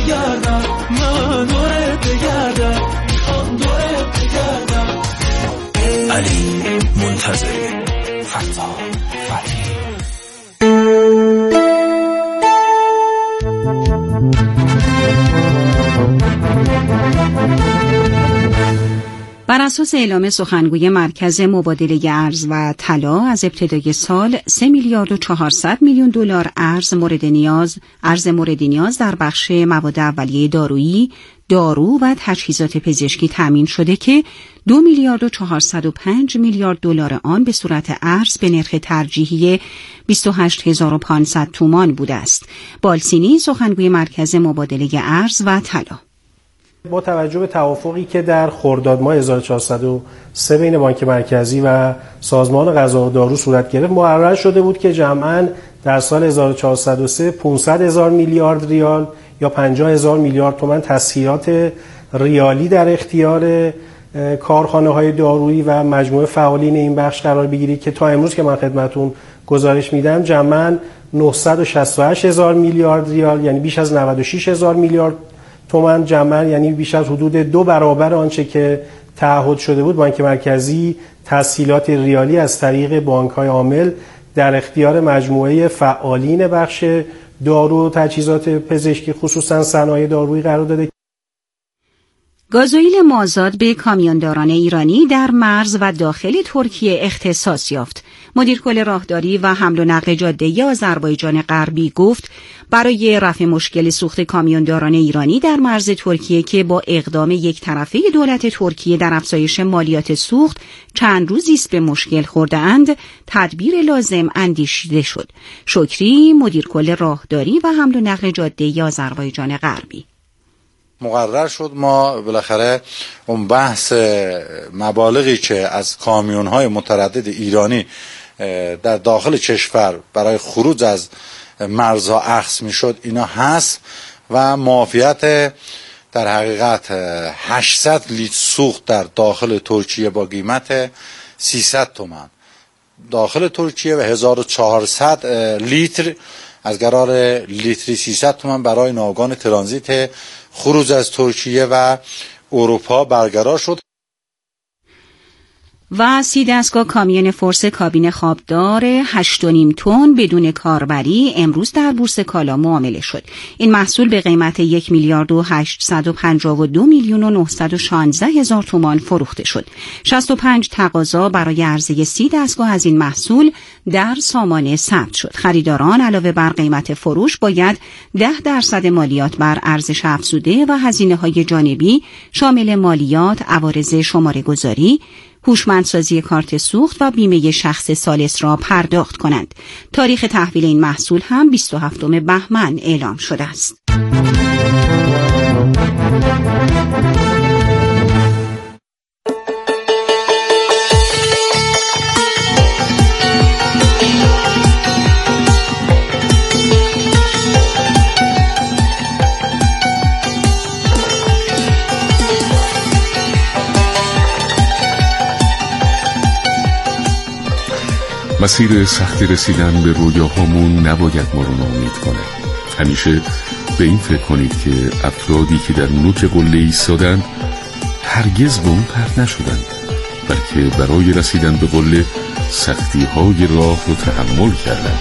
بگردم، من دورت بگردم، میخوام دورت بگردم. علی منتظری، فتا فتحی. بر اساس اعلام سخنگوی مرکز مبادله ارز و طلا از ابتدای سال 3 میلیارد و 400 میلیون دلار ارز مورد نیاز در بخش مواد اولیه دارویی، دارو و تجهیزات پزشکی تامین شده که 2 میلیارد و 405 میلیارد دلار آن به صورت ارز به نرخ ترجیحی 28500 تومان بوده است. بالسینی سخنگوی مرکز مبادله ارز و طلا: با توجه به توافقی که در خرداد ماه 1403 بین بانک مرکزی و سازمان غذا و دارو صورت گرفت، مقرر شده بود که جمعاً در سال 1403 500,000 میلیارد ریال یا 50,000 میلیارد تومان تسهیلات ریالی در اختیار کارخانه‌های دارویی و مجموعه فعالین این بخش قرار بگیرید که تا امروز که من خدمتتون گزارش میدم جمعاً 968,000 میلیارد ریال، یعنی بیش از 96,000 میلیارد تومان جمعاً، یعنی بیش از حدود 2 برابر آنچه که تعهد شده بود، بانک مرکزی تسهیلات ریالی از طریق بانک‌های عامل در اختیار مجموعه فعالین بخش دارو و تجهیزات پزشکی خصوصاً صنایع دارویی قرار داده. گازوئیل مازاد به کامیونداران ایرانی در مرز و داخل ترکیه اختصاص یافت. مدیر کل راهداری و حمل و نقل جاده آذربایجان غربی گفت برای رفع مشکل سوخت کامیونداران ایرانی در مرز ترکیه که با اقدام یک طرفه دولت ترکیه در افزایش مالیات سوخت چند روزی است به مشکل خورده‌اند، تدبیر لازم اندیشیده شد. شکری، مدیر کل راهداری و حمل و نقل جاده آذربایجان غربی: مقرر شد ما بالاخره اون بحث مبالغی که از کامیون‌های متردد ایرانی در داخل کشور برای خروج از مرزها اخذ میشد اینا هست و معافیت در حقیقت 800 لیتر سوخت در داخل ترکیه با قیمت 300 تومان داخل ترکیه و 1400 لیتر از قرار لیتری 300 تومان برای ناوگان ترانزیت خروج از ترکیه و اروپا برقرار شد. و 30 دستگاه کامیون فورس کابین خوابدار 8.5 تن بدون کاربری امروز در بورس کالا معامله شد. این محصول به قیمت 1 میلیارد و 852 میلیون و 916 هزار تومان فروخته شد. 65 تقاضا برای عرضه 30 دستگاه از این محصول در سامانه ثبت شد. خریداران علاوه بر قیمت فروش باید 10% مالیات بر ارزش افزوده و هزینه‌های جانبی شامل مالیات، عوارض شماره گذاری، هوشمندسازی کارت سوخت و بیمه شخص ثالث را پرداخت کنند. تاریخ تحویل این محصول هم 27 بهمن اعلام شده است. مسیر سختی رسیدن به رویاهامون نباید ما رو ناامید کنه. همیشه به این فکر کنید که افرادی که در نوک قله ایستادند هرگز به اون پرت نشدند، بلکه برای رسیدن به قله سختی‌های راه رو تحمل کردند.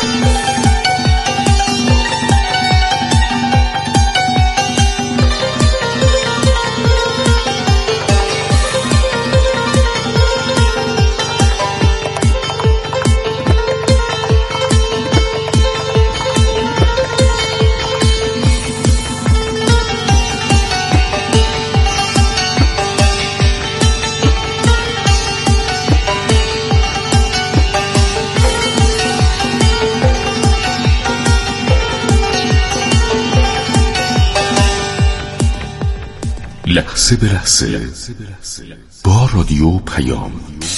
لحظه به لحظه با رادیو پیام.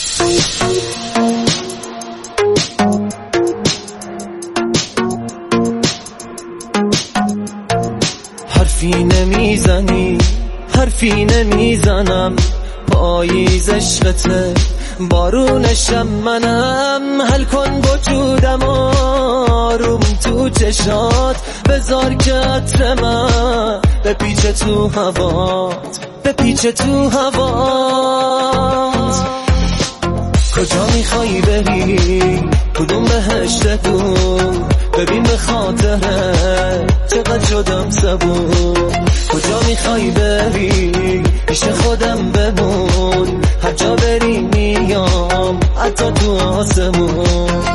حرفی نمیزنی، حرفی نمیزنم، پاییز عشقته، بارونشم منم، حل کن وجودم آروم تو چشات، بذار که عطر من بپیچه تو هوات، بپیچه تو هوات. کجا میخوایی بری؟ کدوم بهشت دور؟ ببین به خاطره چقدر شدم صبور. کجا میخوایی بری؟ پیش خودم بمون، هر جا بری میام حتی تو آسمون.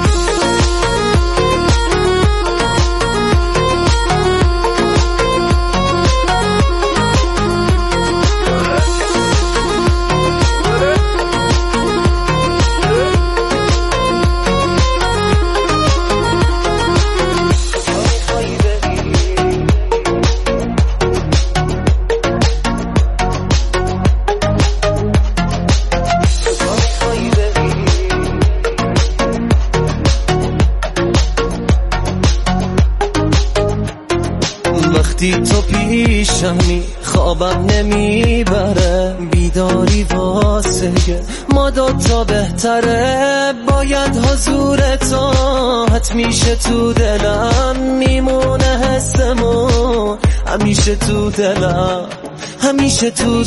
وقتی تو پیشمی خوابم نمیبره، بیداری واسه ما دوتا بهتره. باید حضور تو حت میشه تو دلم، میمونه حسمون همیشه تو دلم، همیشه تو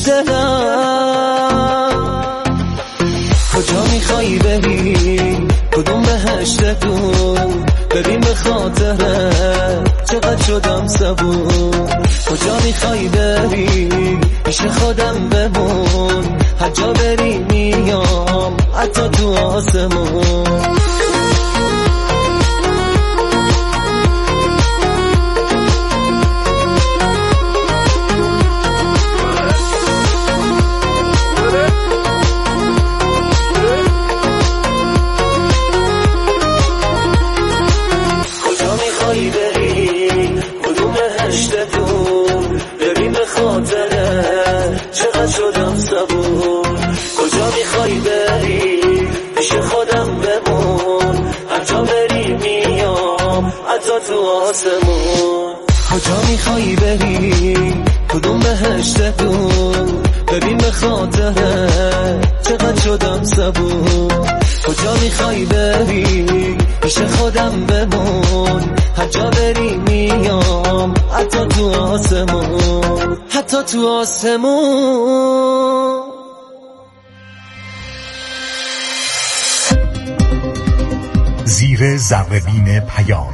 دلم. کجا میخوایی بری؟ کدوم بهشت دور؟ ببین به خاطره چقدر شدم صبور. کجا میخوایی بری؟ پیش خودم بمون، هر جا بری میام حتی تو آسمون. چقدر شدم صبور. کجا میخوایی بری؟ پیش خودم بمون، هر جا بری میام حتی تو آسمون. کجا میخوایی بری؟ کدوم بهشت دور؟ ببین به خاطره چقدر شدم صبور. کجا میخوایی بری؟ پیش خودم بمون، هر جا بری میام حتی تو آسمون، حتی تو آسمون. زیر ذره‌بین پیام.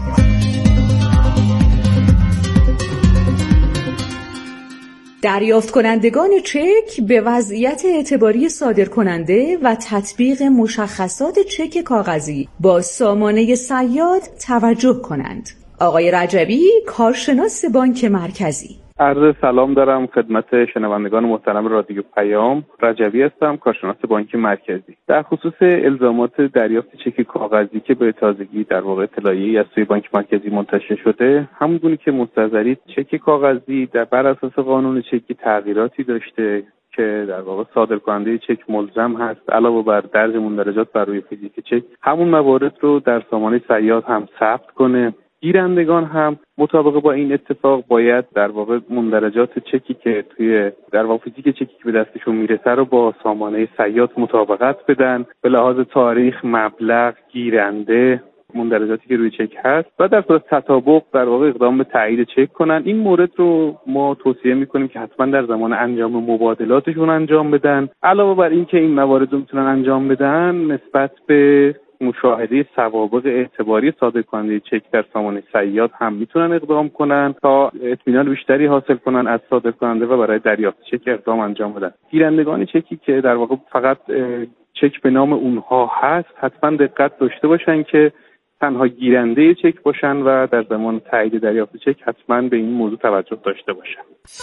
دریافت کنندگان چک به وضعیت اعتباری صادر کننده و تطبیق مشخصات چک کاغذی با سامانه صیاد توجه کنند. آقای رجبی، کارشناس بانک مرکزی. عرض سلام دارم خدمت شنوندگان محترم رادیو پیام. رجبی هستم، کارشناس بانک مرکزی. در خصوص الزامات دریافت چک کاغذی که به تازگی در واقع اطلاعیه‌ای از سوی بانک مرکزی منتشر شده، همونگونه که مستحضرید چک کاغذی بر اساس قانون چکی تغییراتی داشته که در واقع صادر کننده چک ملزم هست علاوه بر درج مندرجات بر روی فیزیک چک همون موارد رو در سامانه صیاد هم ثبت کنه. گیرندگان هم مطابق با این اتفاق باید در واقع مندرجات چکی که توی در واقع فیزیک چکی که به دستشون میرسه رو با سامانه صیاد مطابقت بدن به لحاظ تاریخ، مبلغ، گیرنده، مندرجاتی که روی چک هست و در صورت تطابق در واقع اقدام به تایید چک کنن. این مورد رو ما توصیه میکنیم که حتما در زمان انجام مبادلاتشون انجام بدن. علاوه بر این که این موارد رو میتونن انجام بدن، نسبت به مشاهده سوابق اعتباری صادر کننده چک در سامانه صیاد هم میتونن اقدام کنن تا اطمینان بیشتری حاصل کنن از صادر کننده و برای دریافت چک اقدام انجام بدن. گیرندگان چکی که در واقع فقط چک به نام اونها هست حتما دقت داشته باشن که تنها گیرنده چک باشن و در زمان تایید دریافت چک حتما به این موضوع توجه داشته باشن.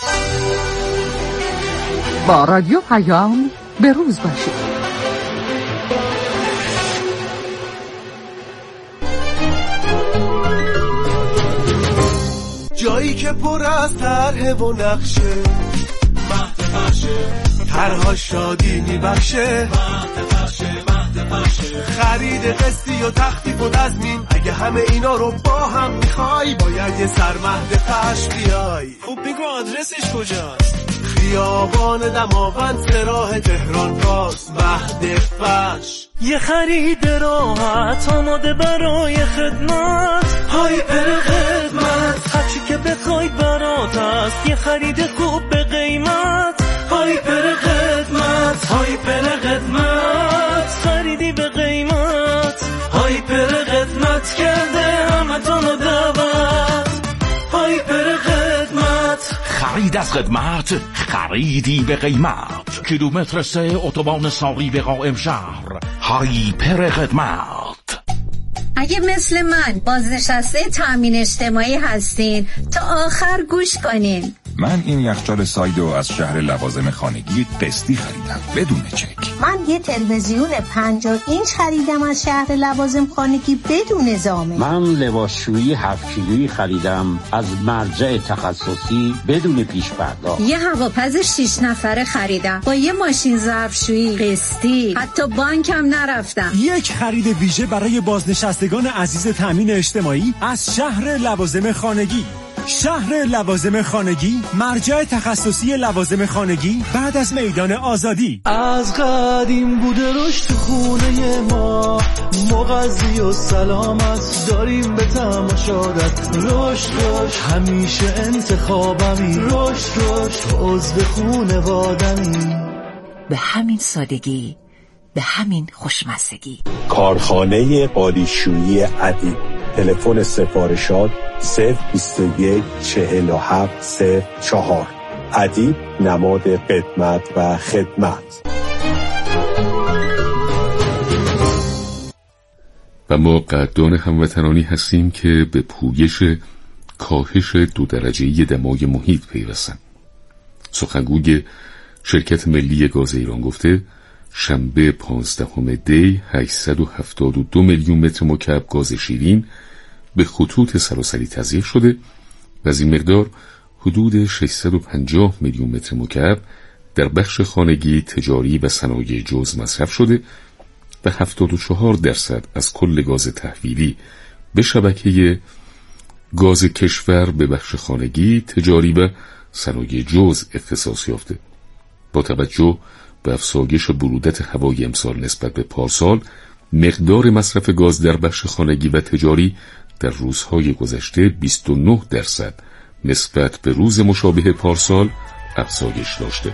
با رادیو پیام به روز باشید. جایی که پر از طرح و نقشه، مهد فرشه، طرها شادی میبخشه، خرید قسطی و تخفیف و تضمین. اگه همه اینا رو با هم میخوای باید یه سر مهد فرش بیای. خوب بگو آدرسش کجاست؟ خیابان دماوند سراح تهران کاست. مهد فرش، یه خرید راحت آماده برای خدمت. های پر خدمت، هرچی که بخواید برات است یه خرید خوب به قیمت. هایپر خدمت، هایپر خدمت، خریدی به قیمت. هایپر خدمت کرده همتون دعوت. هایپر خدمت، خرید از خدمت، خریدی به قیمت. کیلومتر 3 اتوبان ساری به قائم شهر. هایپر خدمت. اگه مثل من بازنشسته تامین اجتماعی هستین تا آخر گوش کنین. من این یخچال سایدو از شهر لوازم خانگی قسطی خریدم بدون چک. من یه تلویزیون 50 اینچ خریدم از شهر لوازم خانگی بدون زامن. من لباسشویی 7 کیلویی خریدم از مرجع تخصصی بدون پیش پرداخت. یه هواپز 6 نفره خریدم با یه ماشین ظرفشویی قسطی، حتی بانکم نرفتم. یک خرید ویژه برای بازنشستگان عزیز تامین اجتماعی از شهر لوازم خانگی. شهر لوازم خانگی، مرجع تخصصی لوازم خانگی بعد از میدان آزادی. از قدیم بوده رشد تو خونه ما، مغذی و سلامت داریم به تماشادت. رشد همیشه انتخابمی، رشد عضو خونوادمی. به همین سادگی، به همین خوشمزگی. کارخانه قالیشویی ادیب. تلفن سفارشات 021 47 04. ادیب نماد قدمت و خدمت. و ما قدردان هموطنانی هستیم که به پویش کاهش 2 درجه‌ای دمای محیط پیوستند. سخنگوی شرکت ملی گاز ایران گفته شنبه 15 دی 872 میلیون متر مکعب گاز شیرین به خطوط سراسری تضییع شده و از این مقدار حدود 650 میلیون متر مکعب در بخش خانگی، تجاری و صنایع جز مصرف شده و 74% از کل گاز تحویلی به شبکه گاز کشور به بخش خانگی، تجاری و صنایع جز اختصاص یافته. با توجه به افزایش برودت هوای امسال نسبت به پارسال، مقدار مصرف گاز در بخش خانگی و تجاری در روزهای گذشته 29% نسبت به روز مشابه پارسال افزایش داشته.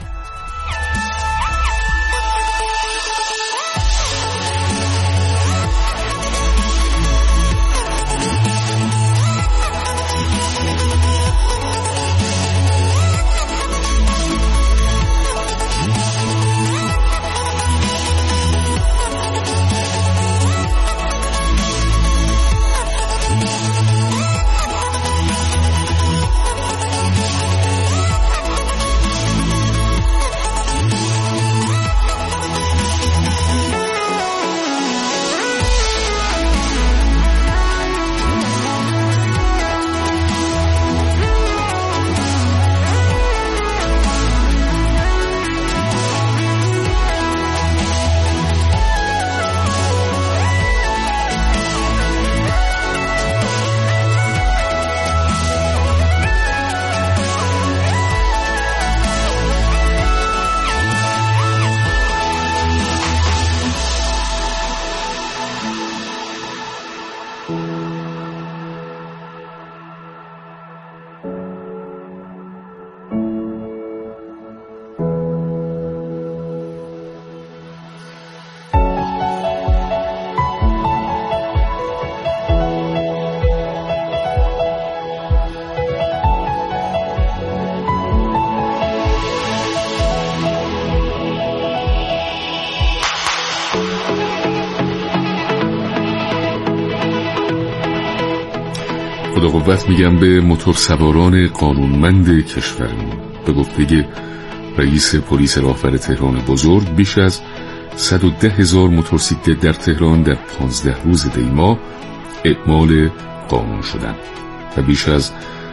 خدا قوت میگم به موتورسواران قانونمند کشورمون. به گفته رئیس پلیس راهور تهران بزرگ، بیش از 110,000 موتورسیکلت در تهران در 15 روز دی ماه اعمال قانون شدند و بیش از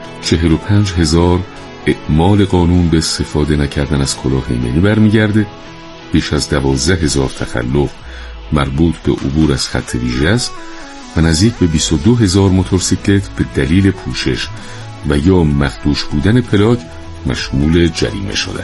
45,000 اعمال قانون به استفاده نکردن از کلاه ایمنی برمیگرده. بیش از 12,000 تخلف مربوط به عبور از خط ویژه است و نزدیک به 22,000 موتورسیکلت به دلیل پوشش و یا مخدوش بودن پلاک مشمول جریمه شدند.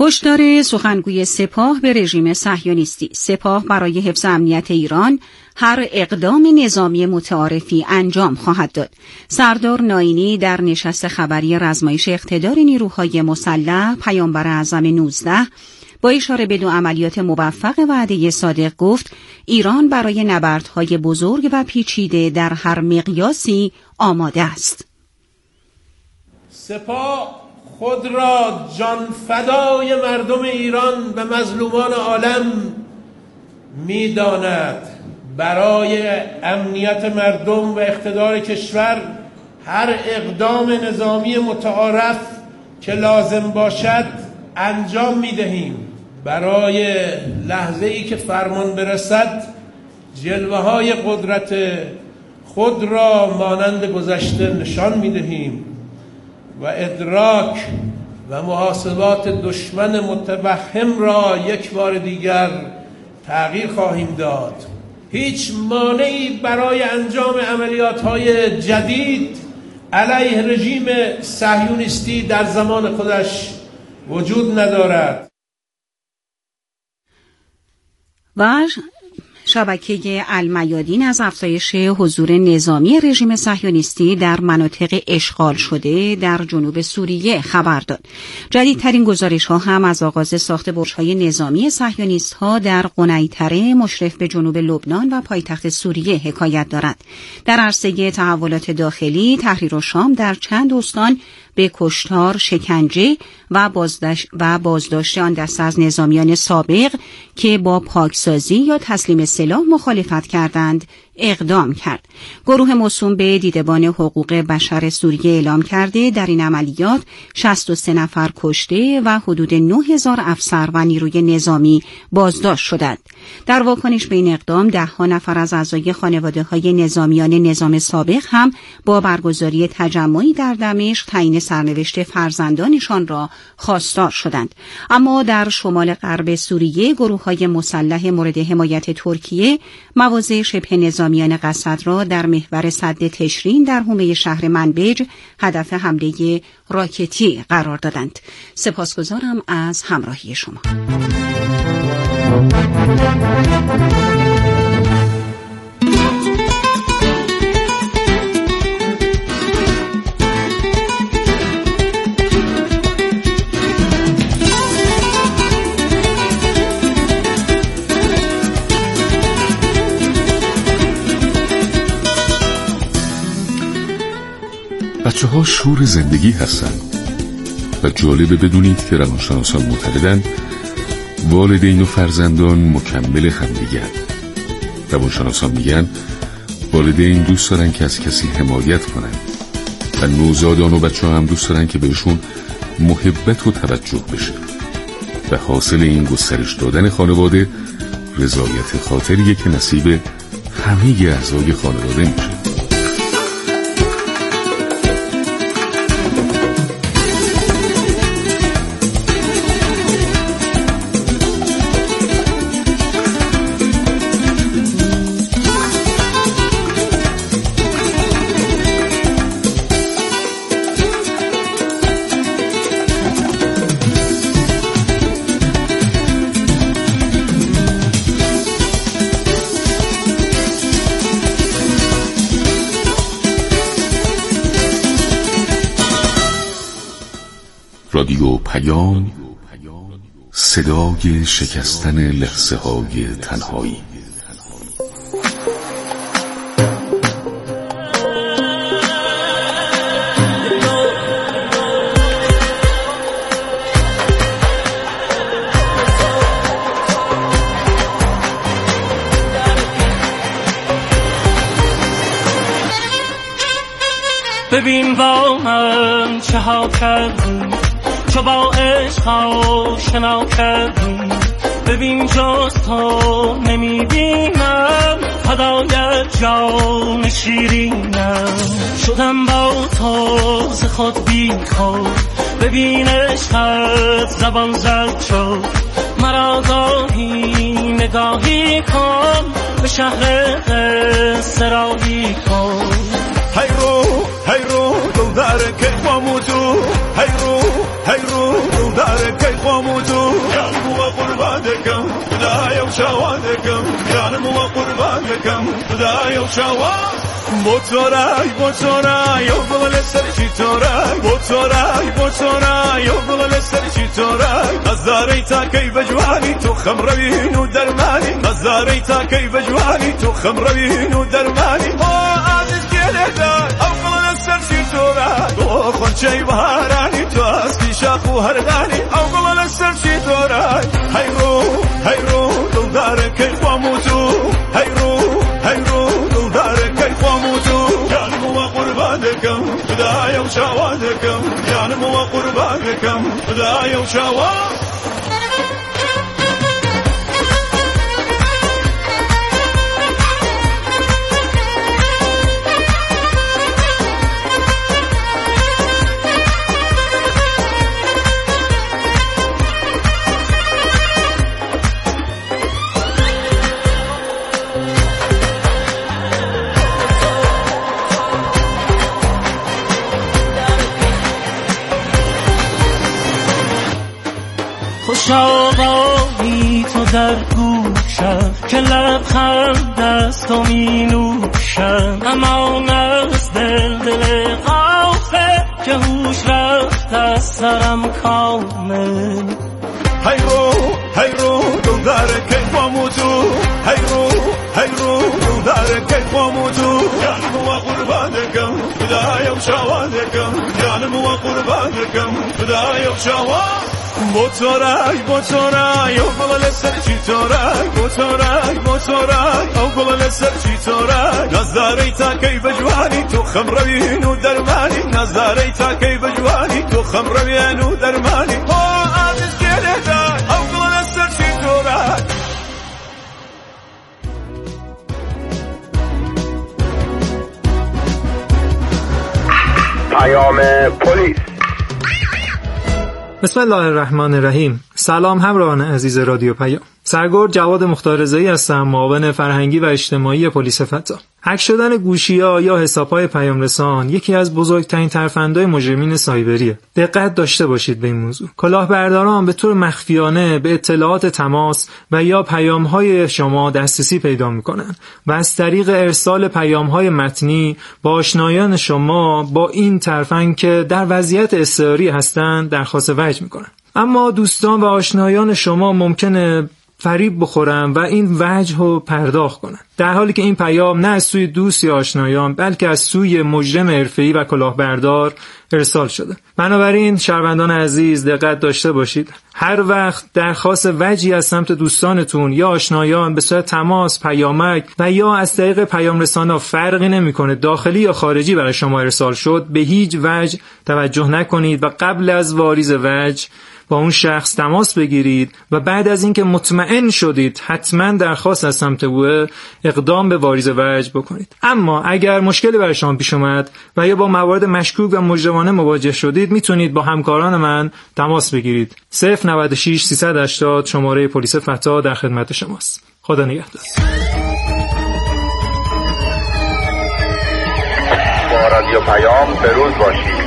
هشدار سخنگوی سپاه به رژیم صهیونیستی. سپاه برای حفظ امنیت ایران هر اقدام نظامی متعارفی انجام خواهد داد. سردار ناینی در نشست خبری رزمایش اقتدار نیروهای مسلح پیامبر اعظم 19 با اشاره به 2 عملیات موفق وعده صادق گفت ایران برای نبردهای بزرگ و پیچیده در هر مقیاسی آماده است. سپاه خود را جان فدای مردم ایران و مظلومان عالم می‌داند. برای امنیت مردم و اقتدار کشور هر اقدام نظامی متعارف که لازم باشد انجام می‌دهیم. برای لحظه‌ای که فرمان برسد جلوه‌های قدرت خود را مانند گذشته نشان می‌دهیم و ادراک و محاسبات دشمن متوهم را یک بار دیگر تغییر خواهیم داد. هیچ مانعی برای انجام عملیات‌های جدید علیه رژیم صهیونیستی در زمان خودش وجود ندارد. و شبکه المیادین از افزایش حضور نظامی رژیم صهیونیستی در مناطق اشغال شده در جنوب سوریه خبر داد. جدیدترین گزارش‌ها هم از آغاز ساخت برج‌های نظامی صهیونیست‌ها در قنیطره مشرف به جنوب لبنان و پایتخت سوریه حکایت دارد. در عرصه تحولات داخلی، تحریر الشام در چند استان به کشتار، شکنجه و بازداشت آن دسته از نظامیان سابق که با پاکسازی یا تسلیم سلاح مخالفت کردند اقدام کرد. گروه موسوم به دیدبان حقوق بشر سوریه اعلام کرده در این عملیات 63 نفر کشته و حدود 9000 افسر و نیروی نظامی بازداشت شدند. در واکنش به این اقدام 10 نفر از اعضای خانواده‌های نظامیان نظام سابق هم با برگزاری تجمعی در دمشق تعیین سرنوشت فرزندانشان را خواستار شدند. اما در شمال غرب سوریه گروه‌های مسلح مورد حمایت ترکیه مواضع شبه نظامیان قسد را در محور سد تشرین در حومه شهر منبج هدف حمله راکتی قرار دادند. سپاسگزارم از همراهی شما. بچه‌ها شور زندگی هستند و جالبه بدونید که روانشناسان معتقدند والدین و فرزندان مکمل همدیگر. روانشناسان میگن والدین دوست دارن که از کسی حمایت کنن و نوزادان و بچه‌ها هم دوست دارن که بهشون محبت و توجه بشه و حاصل این گسترش دادن خانواده رضایت خاطریه که نصیب همه اعضای خانواده میشه. رادیو پیام، صدای شکستن لحظه های تنهایی. ببین با من چه ها کردی، چو با عشق آشنا کردی، ببین جز تو نمیبینم فدای جان شیرینم، شدم با تو ز خود بی خود، ببین عشقت زبان زد شد، مرا گاهی نگاهی کن، به شهر قصه راهی کن. هی رو دل داره که خاموزو، هی رو دل داره که خاموزو، و شوادکم جانم و قربانکم خدایا و شواد بوتورای بوتورای و بغل سرچی تورای بوتورای بوتورای و بغل سرچی تورای نظاری تا کی بجوانی تو خمروین و درمانی نظاری تا کی بجوانی تو خمروین و درمانی او عزیز گله دار او بغل سرچی تورای تو خونچه بهارانی تو اسکی شاخ و هرغانی او بغل سرچی تورای هیرو دلدار کی خاموتو هیرو دلدار کی خاموتو جانم و قربانکم خدایا و شوادکم جانم و قربانکم خدایا و شواد خوش آقایی تو در گوشم که لبخند است و می نوشم امان از دل غافل که هوش رفت از سرم کامل هیرو دلدار کی خاموتو هیرو دلدار کی خاموتو جانم و قربانکم خدایا و شوادکم جانم و قربانکم خدایا و شواد بوتورای او بغل سرچی تورای بوتورای او بغل سرچی تورای نظاری تا کی بجوانی تو خمروین و درمانی نظاری تا کی بجوانی تو خمروین و درمانی او عزیز گله دار او بغل سرچی تورای پیام پلیس. بسم الله الرحمن الرحیم. سلام همراهان عزیز رادیو پیام. سرگرد جواد مختاررضایی هستم، معاون فرهنگی و اجتماعی پلیس فتا. هک شدن گوشی‌ها یا حساب‌های پیام رسان یکی از بزرگترین ترفندهای مجرمین سایبریه. دقت داشته باشید به این موضوع. کلاهبرداران به طور مخفیانه به اطلاعات تماس و یا پیام‌های شما دسترسی پیدا می‌کنند و از طریق ارسال پیام‌های متنی با آشنایان شما با این ترفند که در وضعیت اضطراری هستند درخواست وجه می‌کنند. اما دوستان و آشنایان شما ممکنه فریب بخورن و این وجه رو پرداخت کنن، در حالی که این پیام نه از سوی دوست یا آشنایان بلکه از سوی مجرم حرفه‌ای و کلاهبردار ارسال شده. بنابراین شهروندان عزیز دقت داشته باشید. هر وقت درخواست وجهی از سمت دوستانتون یا آشنایان به صورت تماس، پیامک و یا از طریق پیام رسانا فرقی نمیکنه داخلی یا خارجی برای شما ارسال شد، به هیچ وجه توجه نکنید و قبل از واریز وجه با اون شخص تماس بگیرید و بعد از اینکه مطمئن شدید حتما درخواست از سمت او اقدام به واریز وجه بکنید. اما اگر مشکلی برای شما پیش اومد و یا با موارد مشکوک و مجرمانه مواجه شدید، میتونید با همکاران من تماس بگیرید. 096 380 شماره پلیس فتا در خدمت شماست. خدا نگهدار. با رادیو پیام بروز باشید.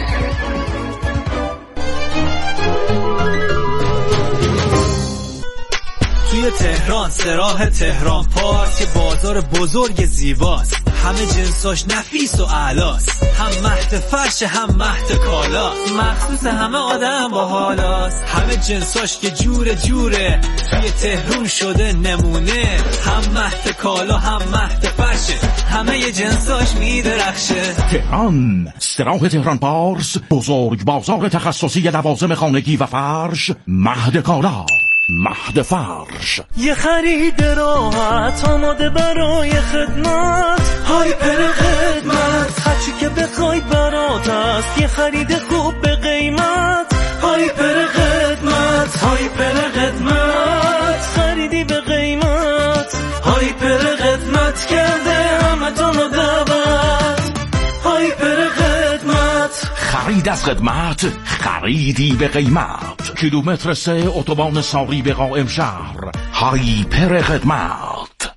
توی تهران سراح تهران پارک بازار بزرگ زیباست، همه جنساش نفیس و اعلاست، هم مهد فرش هم مهد کالاست، مخصوص همه آدم با حالاست، همه جنساش که جوره جوره توی تهران شده نمونه، هم مهد کالا هم مهد فرشه، همه جنساش میدرخشه. تهران سراح تهران پارس، بزرگ بازار تخصصی لوازم خانگی و فرش، مهد کالا، مهد فرش. یه خرید راحت آماده برای خدمت، هایپر خدمت، هرچی که بخوای برات است، یه خرید خوب به قیمت، هایپر خدمت، هایپر خدمت، خریدی به قیمت، هایپر خدمت کرده همه تونو دعوت، هایپر خدمت. خرید از خدمت، خریدی به قیمت. کیلومتر 3 اتوبان ساری به قائم شهر، هایپر خدمت.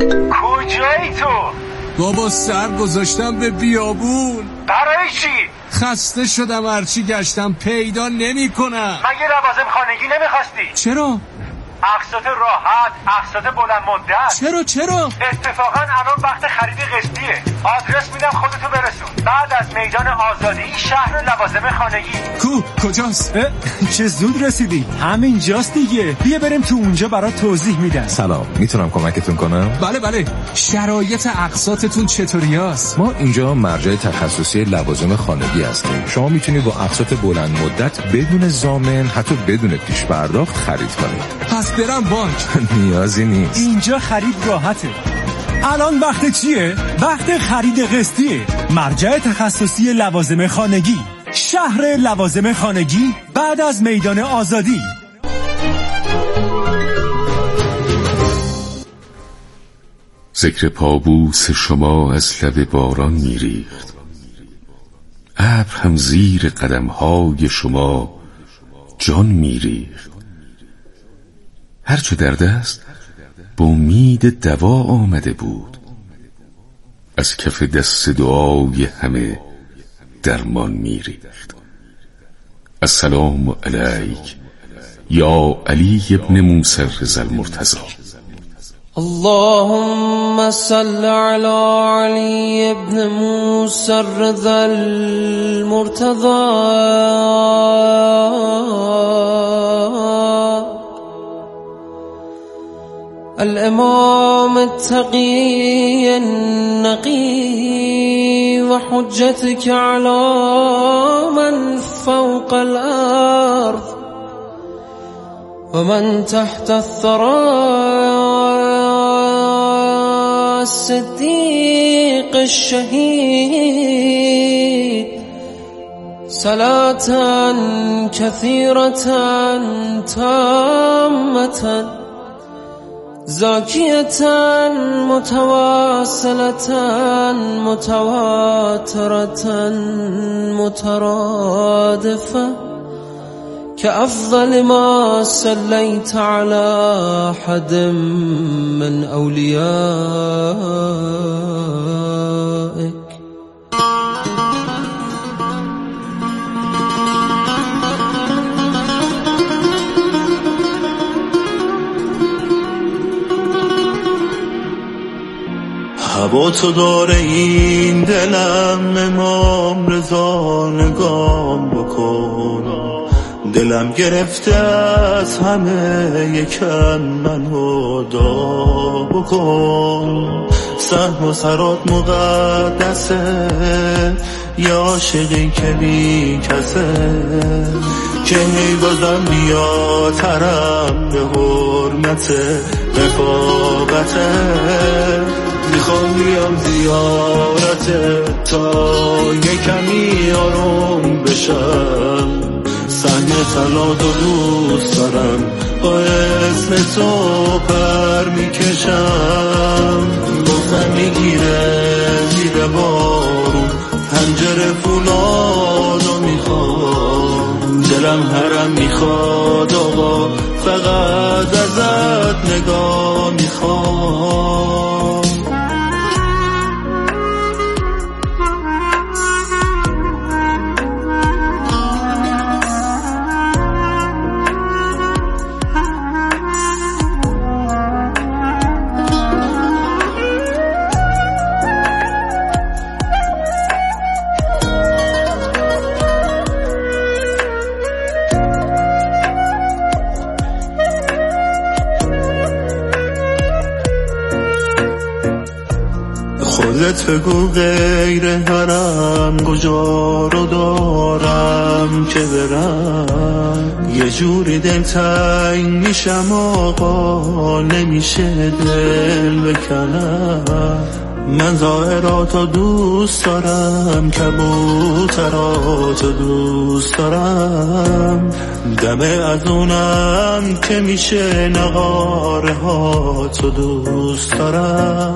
کجایی تو؟ بابا سر گذاشتم به بیابون. برای چی؟ خسته شدم، هرچی گشتم پیدا نمی‌کنم. مگه لوازم خانگی نمیخواستی؟ چرا؟ اقساط راحت، اقساط بلند مدت. چرا؟ اتفاقا الان وقت خرید قسطیه. آدرس میدم خودتو برسون. بعد از میدان آزادی شهر لوازم خانگی. کجاست؟ چه زود رسیدی. همین جاست دیگه. بیا بریم تو اونجا برات توضیح میدم. سلام، میتونم کمکتون کنم؟ بله. شرایط اقساطتون چطوریاست؟ ما اینجا مرجع تخصصی لوازم خانگی هستیم. شما میتونید با اقساط بلند مدت بدون ضامن، حتی بدون پیش پرداخت خرید کنید. پس برم بانک؟ نیازی نیست. اینجا خرید راحته. الان وقت چیه؟ وقت خرید قسطیه. مرجع تخصصی لوازم خانگی، شهر لوازم خانگی بعد از میدان آزادی. ذکر پابوس شما از لب باران میریخت، ابر هم زیر قدمهای شما جان میریخت. هرچه در دست با امید دوا آمده بود، از کف دست دعای همه درمان میریخت. السلام علیک یا علی ابن موسی الرضا المرتضی. اللهم صل على علی ابن موسی الرضا المرتضی. الامام التقي النقي وحجتك على من فوق الارض ومن تحت الثرى، الصديق الشهيد، صلاة كثيرة تامة زاكية متواصلة متواترة مترادفة كأفضل ما صليت على أحد من أوليائك. هوا تو داره این دلم، امام رضا نگام بکن. دلم گرفته از همه یکم منو دا بکن. سهم و سرات مقدسه یا عاشقی که بی کسه، که هی بازم بیاترم به حرمت رفاقته. میخوام بیام زیارت تا یکمی آروم بشم. سنگ سلاد و دوست دارم، با اسم تو پر میکشم. گفتم میگیره زیر بارون، پنجره فولادو میخوام. دلم هرم میخواد آقا، فقط ازت نگاه میخوام. خودت بگو غیر حرم کجا رو دارم که برم. یه جوری دلتنگ میشم آقا، نمیشه دل بکنم. من ظاهراتو دوست دارم، کبوتراتو دوست دارم. دمه از اونم که میشه نغاره هاتو دوست دارم.